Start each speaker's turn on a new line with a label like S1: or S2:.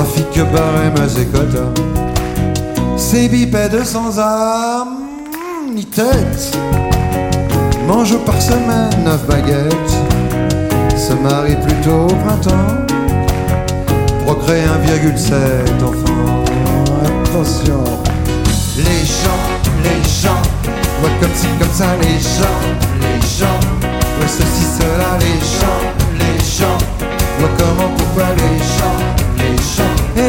S1: trafic, barème et quotas. Ces bipèdes sans âme ni tête mangent par semaine 9 baguettes, se marient plutôt au printemps, procréent 1,7 enfants. Attention, les gens voient comme ci, comme ça, les gens, ouais, ceci, cela, les gens.